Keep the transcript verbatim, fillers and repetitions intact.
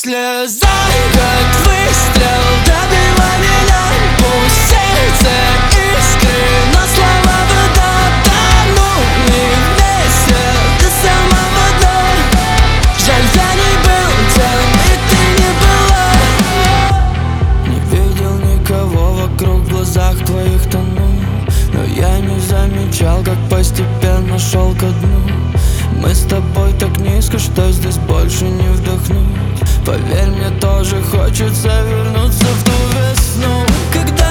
Слеза, как выстрел, добила меня. Пусть сердце искры, но слова вода. Тонули вместе до самого дна. Жаль, я не был тем, и ты не была. Не видел никого вокруг, в глазах твоих тонул, но я не замечал, как постепенно шел ко дну. Мы с тобой так низко, что здесь больше не вдохнуть. Поверь, мне тоже хочется вернуться в ту весну, когда